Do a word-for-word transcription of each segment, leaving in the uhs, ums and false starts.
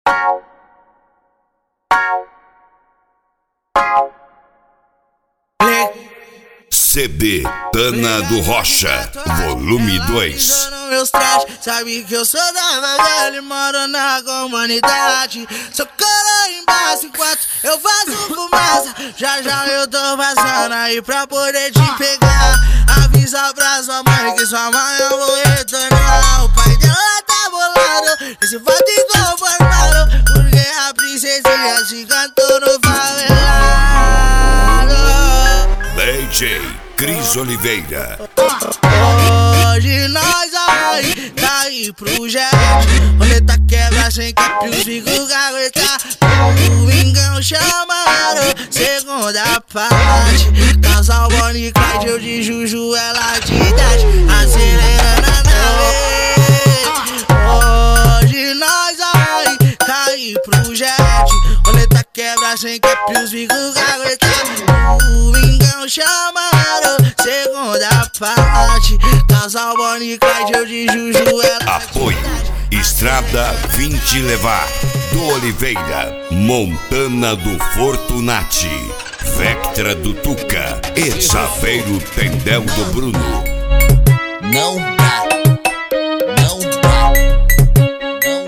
C D Tana do Rocha, volume dois. Meus trajes, sabe que eu sou da favela e moro na comunidade. Sou coro embaixo enquanto eu faço fumaça. Já já eu tô passando aí pra poder te pegar. Avisa pra sua mãe que sua mãe eu vou retornar. O pai dela tá bolado, esse voto inconformado, porque a princesinha se cantou no favelado. D J Cris Oliveira. Hoje nós vai cair pro jet. Roleta quebra sem cap, os bicos gaguetar. O Vingão chamaram, segunda parte. Casal Bonnie Clyde, eu de Juju, ela de dez. Acelerando a nave. Hoje nós vai cair pro jet. Roleta quebra sem cap, os bicos gaguetar. O Vingão chamaram, segunda parte. Casal Bonnie e Clyde, eu de Juju, ela. Apoio Estrada vinte Levar do Oliveira, Montana do Fortunati, Vectra do Tuca e Saveiro Tendel do Bruno. Não dá, não dá, não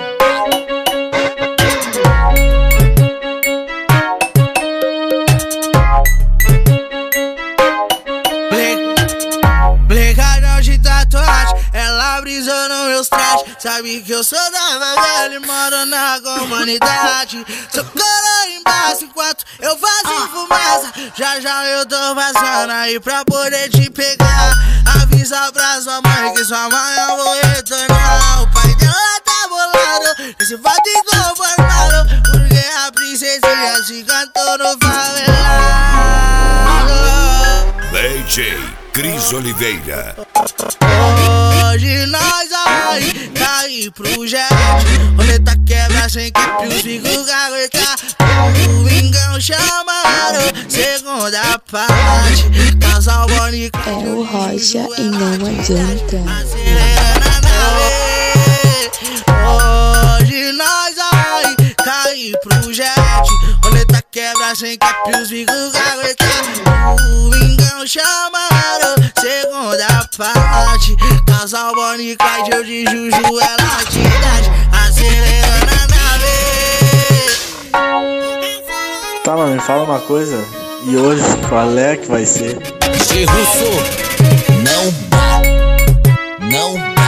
dá. Blecadão de tatuagem, ela brisou nos meus trajes. Sabe que eu sou da favela e moro na comunidade. Sou coro embaixo enquanto eu faço fumaça. Já já eu tô passando aí pra poder te pegar. Avisa pra sua mãe que sua mãe eu vou retornar. O pai dela tá bolado, esse voto inconformado, porque a princesinha se cantou no favelado. D J Cris Oliveira. Hoje nós vai cair pro jet. Roleta quebra sem cap, os bicos gaguetar. O Vingão chamaram, segunda parte. Casal Bonnie e Clyde, é o Rocha e não adianta. Acelerando a nave. Hoje nós vai cair pro jet. Roleta quebra sem cap, os bicos gaguetar. O Vingão chamaram, segunda parte. Casal Bonnie e Clyde, eu de Juju, ela de dez. Acelerando a nave. Tá, mas me fala uma coisa. E hoje, qual é que vai ser? G Russo, não dá, não dá.